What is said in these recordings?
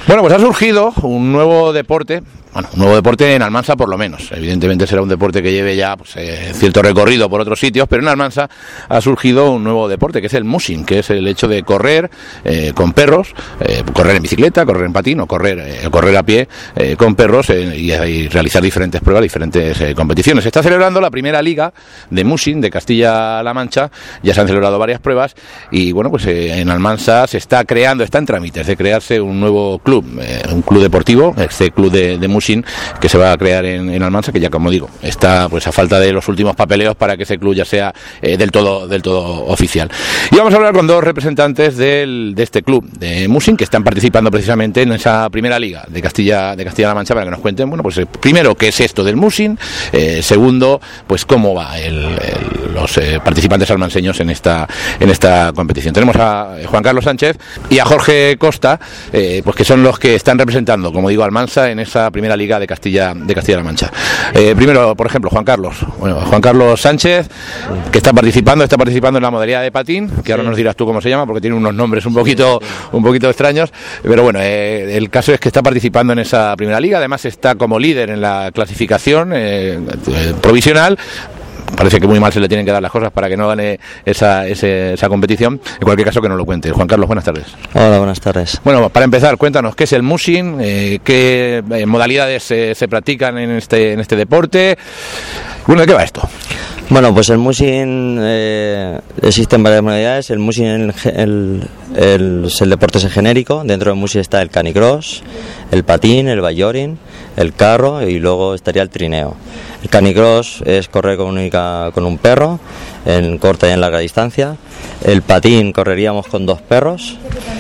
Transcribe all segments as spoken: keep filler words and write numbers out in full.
Bueno, pues ha surgido un nuevo deporte, bueno, un nuevo deporte en Almansa por lo menos. Evidentemente será un deporte que lleve ya pues, eh, cierto recorrido por otros sitios, pero en Almansa ha surgido un nuevo deporte, que es el mushing, que es el hecho de correr eh, con perros, eh, correr en bicicleta, correr en patín o correr, eh, correr a pie eh, con perros eh, y, y realizar diferentes pruebas, diferentes eh, competiciones. Se está celebrando la primera liga de mushing de Castilla-La Mancha, ya se han celebrado varias pruebas y bueno, pues eh, en Almansa se está creando, está en trámites de crearse un nuevo club, eh, un club deportivo, este club de, de mushing que se va a crear en, en Almansa, que ya como digo, está pues a falta de los últimos papeleos para que ese club ya sea eh, del todo del todo oficial. Y vamos a hablar con dos representantes del, de este club de mushing que están participando precisamente en esa primera liga de Castilla de Castilla-La Mancha, para que nos cuenten, bueno, pues eh, primero qué es esto del mushing, eh, segundo, pues cómo va el, el, los eh, participantes almanseños en esta en esta competición. Tenemos a Juan Carlos Sánchez y a Jorge Costa, eh, pues que son los que están representando, como digo, Almansa en esa primera liga de Castilla de Castilla-La Mancha. Eh, primero, por ejemplo, Juan Carlos. Bueno, Juan Carlos Sánchez, que está participando, está participando en la modalidad de patín, que ahora nos dirás tú cómo se llama, porque tiene unos nombres un poquito, un poquito extraños, pero bueno, eh, el caso es que está participando en esa primera liga, además está como líder en la clasificación eh, provisional. Parece que muy mal se le tienen que dar las cosas para que no gane esa, ese, esa competición. En cualquier caso, que nos lo cuente. Juan Carlos, buenas tardes. Hola, buenas tardes. Bueno, para empezar, cuéntanos qué es el mushing, eh, qué eh, modalidades eh, se practican en este, en este deporte. Bueno, ¿de qué va esto? Bueno, pues el mushing, eh, existen varias modalidades. El mushing, el, el, el, el deporte es el genérico. Dentro del mushing está el canicross, el patín, el bayoring, el carro y luego estaría el trineo. El canicross es correr con, única, con un perro en corta y en larga distancia. El patín correríamos con dos perros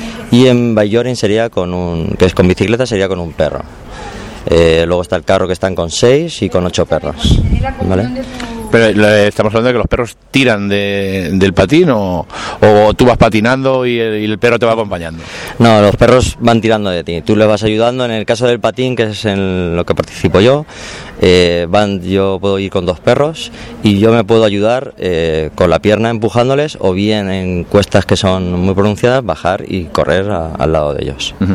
y en bayoring sería con un, que es con bicicleta, sería con un perro. Eh, luego está el carro, que están con seis y con ocho perros, ¿vale? Pero estamos hablando de que los perros tiran de, del patín o, o tú vas patinando y el, y el perro te va acompañando. No, los perros van tirando de ti, tú les vas ayudando. En el caso del patín, que es en lo que participo yo, eh, van, yo puedo ir con dos perros y yo me puedo ayudar eh, con la pierna empujándoles, o bien en cuestas que son muy pronunciadas, bajar y correr a, al lado de ellos. Uh-huh.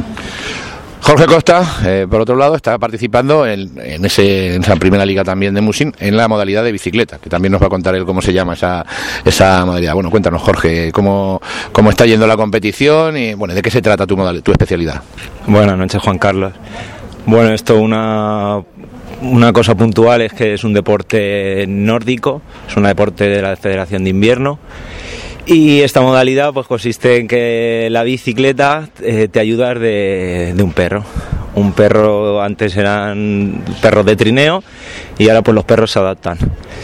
Jorge Costa, eh, por otro lado, está participando en, en, ese, en esa primera liga también de mushing en la modalidad de bicicleta, que también nos va a contar él cómo se llama esa, esa modalidad. Bueno, cuéntanos, Jorge, cómo, cómo está yendo la competición y bueno, de qué se trata tu, modalidad, tu especialidad. Buenas noches, Juan Carlos. Bueno, esto una... Una cosa puntual es que es un deporte nórdico, es un deporte de la Federación de Invierno. Y esta modalidad pues consiste en que la bicicleta eh, te ayuda de, de un perro. Un perro, antes eran perros de trineo y ahora pues los perros se adaptan.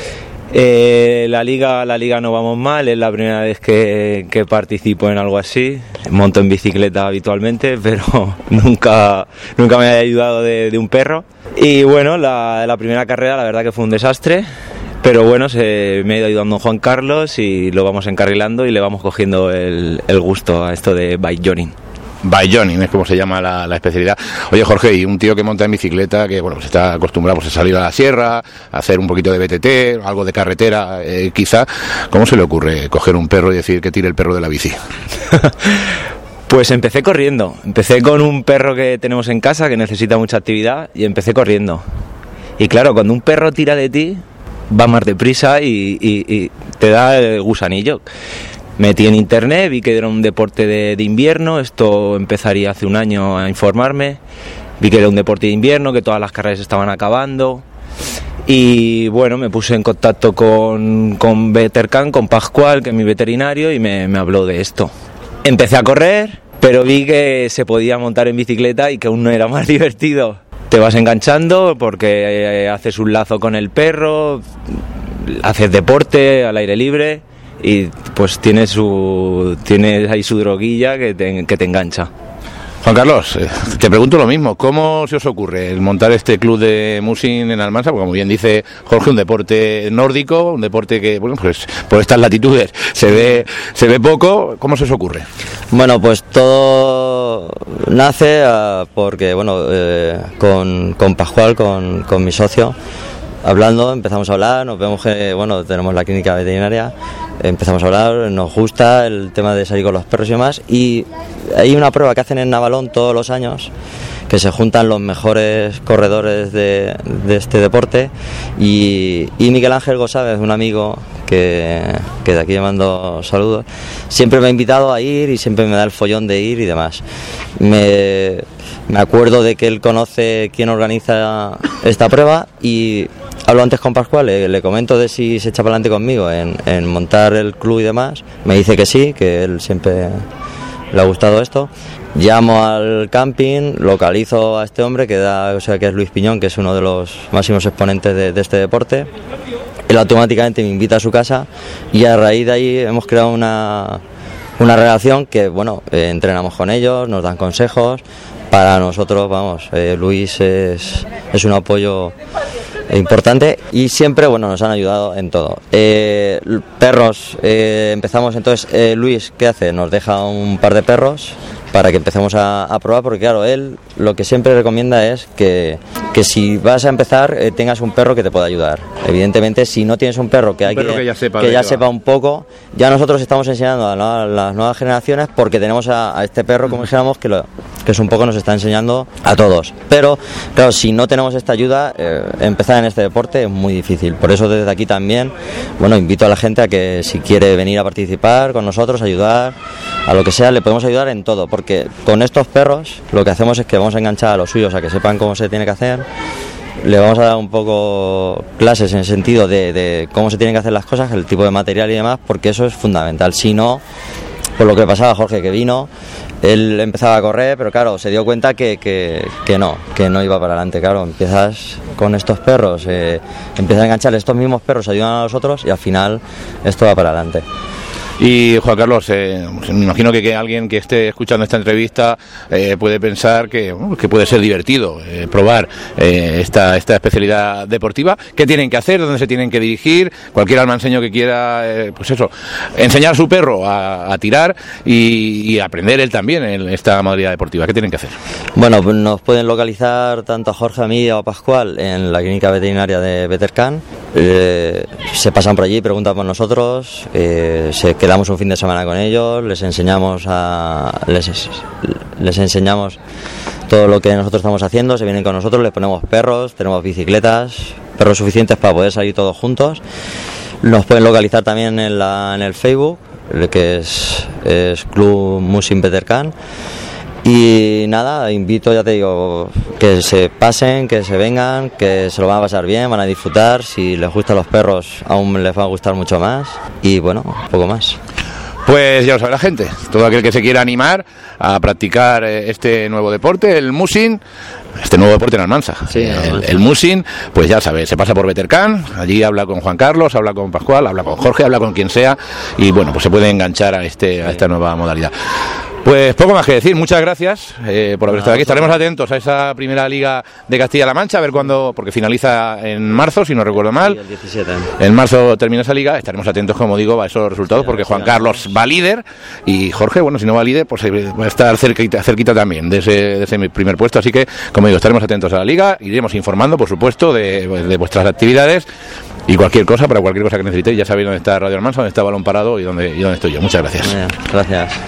Eh, la liga la liga no vamos mal, es la primera vez que, que participo en algo así. Monto en bicicleta habitualmente, pero nunca, nunca me he ayudado de, de un perro. Y bueno, la, la primera carrera la verdad que fue un desastre. Pero bueno, se, me ha ido ayudando Juan Carlos y lo vamos encarrilando y le vamos cogiendo el, el gusto a esto de bayoring. Bayoring es como se llama la, la especialidad. Oye, Jorge, y un tío que monta en bicicleta, que bueno, pues está acostumbrado pues, a salir a la sierra, a hacer un poquito de B T T, algo de carretera, eh, quizá, ¿cómo se le ocurre coger un perro y decir que tire el perro de la bici? Pues empecé corriendo. Empecé con un perro que tenemos en casa que necesita mucha actividad y empecé corriendo. Y claro, cuando un perro tira de ti, va más deprisa y, y, y te da el gusanillo. Metí en internet, vi que era un deporte de, de invierno, esto empezaría hace un año a informarme, vi que era un deporte de invierno, que todas las carreras estaban acabando y bueno, me puse en contacto con, con Vetercan, con Pascual, que es mi veterinario, y me, me habló de esto. Empecé a correr, pero vi que se podía montar en bicicleta y que aún no era más divertido. Te vas enganchando porque haces un lazo con el perro, haces deporte al aire libre y pues tienes su tienes ahí su droguilla que te, que te engancha. Juan Carlos, eh, te pregunto lo mismo, ¿cómo se os ocurre el montar este club de mushing en Almansa? Porque como bien dice Jorge, un deporte nórdico, un deporte que, bueno, pues por estas latitudes se ve se ve poco. ¿Cómo se os ocurre? Bueno, pues todo nace uh, porque, bueno, eh, con, con Pascual, con, con mi socio, hablando, empezamos a hablar, nos vemos que, bueno, tenemos la clínica veterinaria, empezamos a hablar, nos gusta el tema de salir con los perros y demás, y hay una prueba que hacen en Navalón todos los años que se juntan los mejores corredores de, de este deporte, y, y Miguel Ángel Gosávez, un amigo que, que de aquí le mando saludos, siempre me ha invitado a ir y siempre me da el follón de ir y demás. Me, me acuerdo de que él conoce quién organiza esta prueba y hablo antes con Pascual, le, le comento de si se echa para adelante conmigo en, en montar el club y demás. Me dice que sí, que él siempre le ha gustado esto. Llamo al camping, localizo a este hombre que da, o sea, que es Luis Piñón, que es uno de los máximos exponentes de, de este deporte. Él automáticamente me invita a su casa y a raíz de ahí hemos creado una, una relación que, bueno, eh, entrenamos con ellos, nos dan consejos. Para nosotros, vamos, eh, Luis es, es un apoyo importante y siempre, bueno, nos han ayudado en todo. Eh, perros, eh, empezamos entonces, eh, Luis, ¿qué hace? Nos deja un par de perros para que empecemos a, a probar, porque claro, él lo que siempre recomienda es que, que si vas a empezar eh, tengas un perro que te pueda ayudar. Evidentemente, si no tienes un perro que, hay perro que, que ya, sepa, que ya sepa un poco, ya nosotros estamos enseñando a, ¿no? a las nuevas generaciones, porque tenemos a, a este perro, como dijéramos, que, lo, que es un poco nos está enseñando a todos. Pero claro, si no tenemos esta ayuda, eh, empezar en este deporte es muy difícil. Por eso desde aquí también, bueno, invito a la gente a que si quiere venir a participar con nosotros, ayudar, a lo que sea, le podemos ayudar en todo, porque con estos perros lo que hacemos es que vamos a enganchar a los suyos a que sepan cómo se tiene que hacer. Le vamos a dar un poco clases en el sentido de, de cómo se tienen que hacer las cosas, el tipo de material y demás, porque eso es fundamental. Si no, por lo que pasaba Jorge, que vino, él empezaba a correr, pero claro, se dio cuenta que, que, que no, que no iba para adelante. Claro, empiezas con estos perros, eh, empiezas a enganchar, estos mismos perros ayudan a los otros y al final esto va para adelante. Y Juan Carlos, eh, me imagino que, que alguien que esté escuchando esta entrevista eh, puede pensar que, bueno, que puede ser divertido eh, probar eh, esta, esta especialidad deportiva. ¿Qué tienen que hacer? ¿Dónde se tienen que dirigir? Cualquier almanseño que quiera, eh, pues eso, enseñar a su perro a, a tirar y, y aprender él también en esta modalidad deportiva. ¿Qué tienen que hacer? Bueno, pues nos pueden localizar tanto a Jorge, a mí o a Pascual en la clínica veterinaria de Betercan. Eh, se pasan por allí, preguntan por nosotros, eh, se quedan damos un fin de semana con ellos, les enseñamos a les, les enseñamos todo lo que nosotros estamos haciendo, se vienen con nosotros, les ponemos perros, tenemos bicicletas, perros suficientes para poder salir todos juntos. Nos pueden localizar también en, la, en el Facebook, que es, es Club Musin Betercan. Y nada, invito, ya te digo, que se pasen, que se vengan, que se lo van a pasar bien, van a disfrutar. Si les gustan los perros, aún les va a gustar mucho más. Y bueno, un poco más. Pues ya lo sabe la gente, todo aquel que se quiera animar a practicar este nuevo deporte, el Musin, este nuevo deporte en Almansa, sí, el, el Musin, pues ya sabe, se pasa por Betercan, allí habla con Juan Carlos, habla con Pascual, habla con Jorge, habla con quien sea, y bueno, pues se puede enganchar a, este, a esta nueva modalidad. Pues poco más que decir, muchas gracias eh, por haber estado aquí. Estaremos atentos a esa primera liga de Castilla-La Mancha, a ver cuándo, porque finaliza en marzo, si no recuerdo mal. Sí, el diecisiete. En marzo termina esa liga, estaremos atentos, como digo, a esos resultados, porque Juan Carlos va líder y Jorge, bueno, si no va líder, pues va a estar cerquita, cerquita también de ese, de ese primer puesto. Así que, como digo, estaremos atentos a la liga, iremos informando, por supuesto, de, de vuestras actividades. Y cualquier cosa, para cualquier cosa que necesitéis, ya sabéis dónde está Radio Almansa, dónde está Balón Parado y dónde, y dónde estoy yo. Muchas gracias. Gracias.